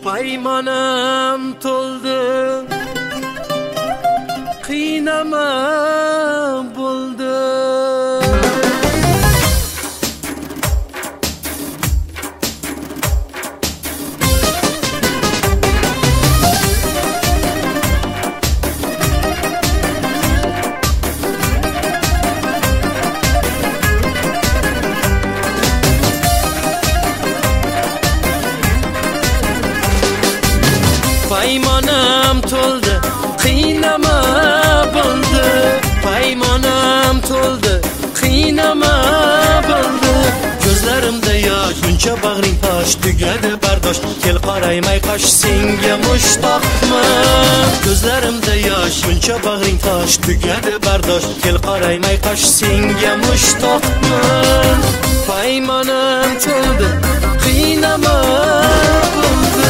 Paymanam to'ldi, qiynama bo'ldi. Paymanam to'ldi, qiynama bo'ldi. Paymanam to'ldi, qiynama bo'ldi. Ko'zlarimda yosh, buncha bag'ring tosh, tugadi bardosh. Kel qaraymay qosh, senga mushtoqman. Ko'zlarimda yosh, buncha bag'ring tosh, tugadi bardosh. Kel qaraymay qosh, senga mushtoqman. Paymanam to'ldi, qiynama bo'ldi.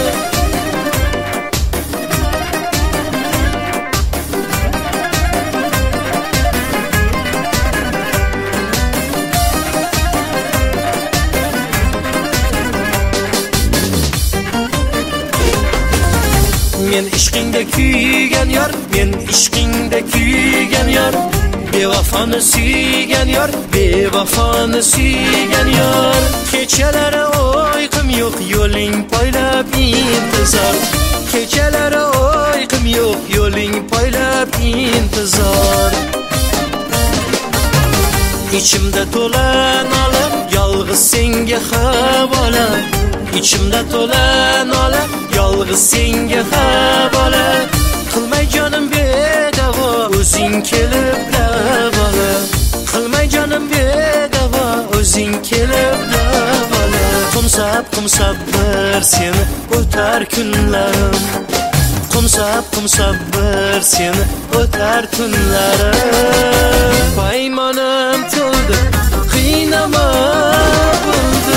Men ishqingda kuygan yor, men ishqingda kuygan yor. Bevafoni suygan yor, bevafoni suygan yor. Kechalari uyqum yo'q, yo'ling poylab intizor. Kechalari uyqum yo'q, yo'ling poylab intizor. İçimde to'la nola, yolg'iz senga havola. İçimde to'la nola, yolg'iz senga havola. Qilmay jonim bedavo, o'zing kelib lavola. Qilmay jonim bedavo, o'zing kelib lavola. Qumsab qumsab bir seni o'tar kunlarim. Qumsab qumsab bir seni o'tar kunlarim. Paymanam to'ldi, qiynama bo'ldi.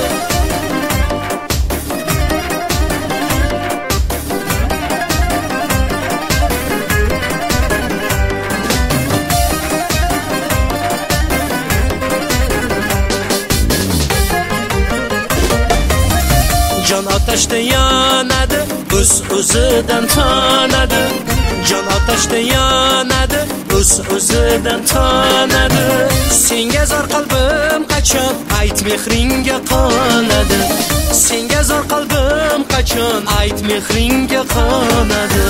Can ateşte yanadı, o'zidan tanadi. Can ateşte yanadı, o'zidan tanadi. Senga zor qalbim qachon, ayt mehringga qonadi. Senga zor qalbim qachon, ayt mehringga qonadi.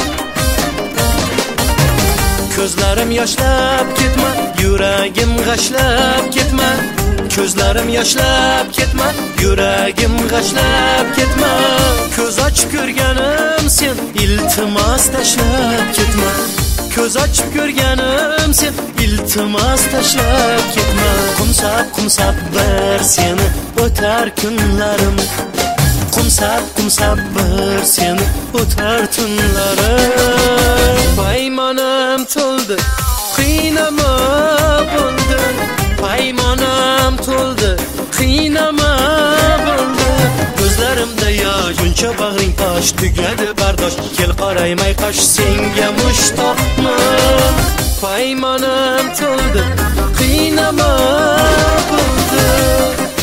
Ko'zlarim yoshlab ketma, yuragim g'ashlab ketma. Ko'zlarim yoshlab ketma, yuragim g'ashlab ketma. Ko'z ochib ko'rganim sen, iltimos tashlab ketma. Ko'z ochib ko'rganim sen, iltimos tashlab ketma. Qumsab qumsab bir seni o'tar kunlarim. Qumsab qumsab bir seni o'tar tunlarim. Paymanam to'ldi, qiynama bo'ldi. Paymanam to'ldi, qiynama bo'ldi. Ko'zlarimda yosh, buncha bag'ring tosh, tugadi bardosh. Kel qaraymay qosh, senga mushtoqman. Paymanam to'ldi, qiynama bo'ldi.